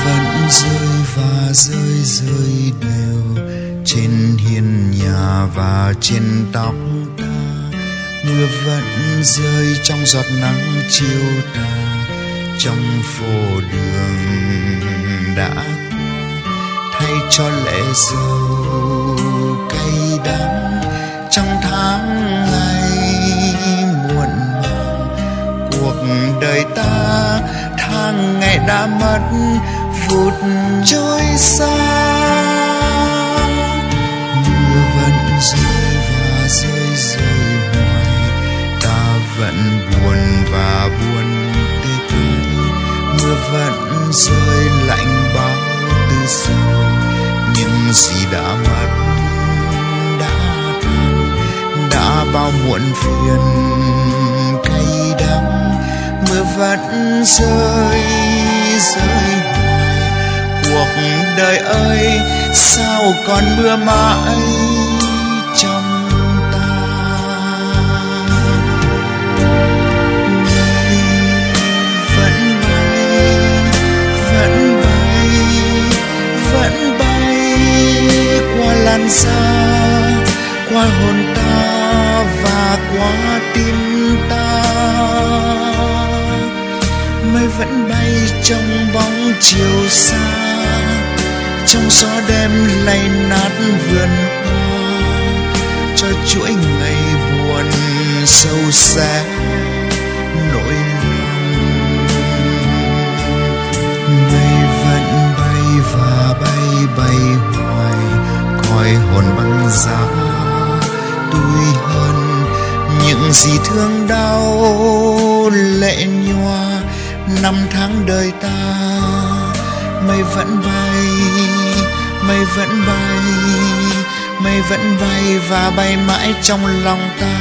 vẫn rơi và rơi rơi đều trên hiên nhà và trên tóc ta. Mưa vẫn rơi trong giọt nắng chiều tà, trong phố đường đã thay cho lệ dầu cay đắng. Trong tháng ngày muộn màng cuộc đời ta, tháng ngày đã mất vụt trôi xa. Mưa vẫn rơi và rơi rơi hoài, ta vẫn buồn và buồn tê tái. Mưa vẫn rơi lạnh bao tư sầu, những gì đã mất đã bao muộn phiền cay đắng. Mưa vẫn rơi rơi hoài, cuộc đời ơi sao còn mưa mãi trong ta. Vẫn bay, vẫn bay, vẫn bay qua làn da, qua hồn ta và qua tim ta. Mây vẫn bay trong bóng chiều xa, trong gió đêm lay nát vườn hoa, cho chuỗi ngày buồn sâu xa nỗi lòng. Mây vẫn bay và bay bay hoài, coi hồn băng giá tươi hơn những gì thương đau lệ nhòa. Năm tháng đời ta, mây vẫn bay, mây vẫn bay, mây vẫn bay và bay mãi trong lòng ta.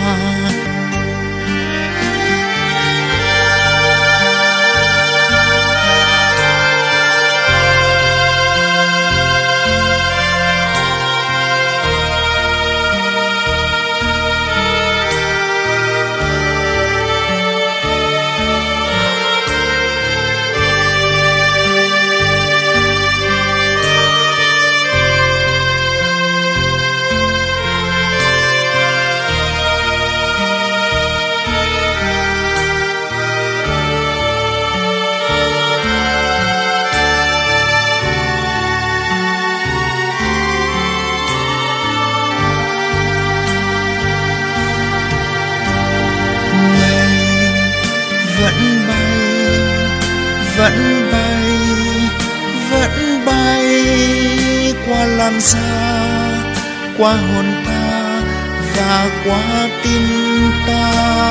Vẫn bay, vẫn bay qua làn da, qua hồn ta và qua tim ta.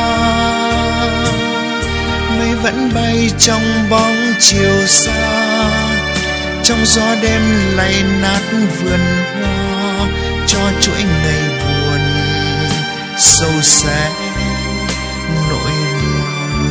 Mây vẫn bay trong bóng chiều xa, trong gió đêm lay nát vườn hoa, cho chuỗi ngày buồn sâu xa nỗi lòng.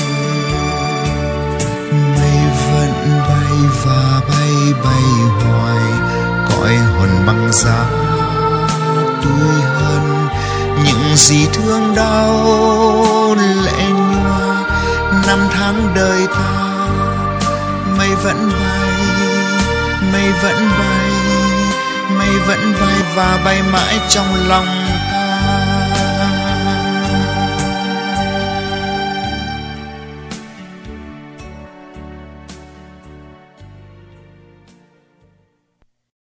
Mây vẫn bay và bay bay hoài, cõi hồn băng giá tươi hơn những gì thương đau lệ nhòa. Năm tháng đời ta, mây vẫn bay, mây vẫn bay, mây vẫn bay và bay mãi trong lòng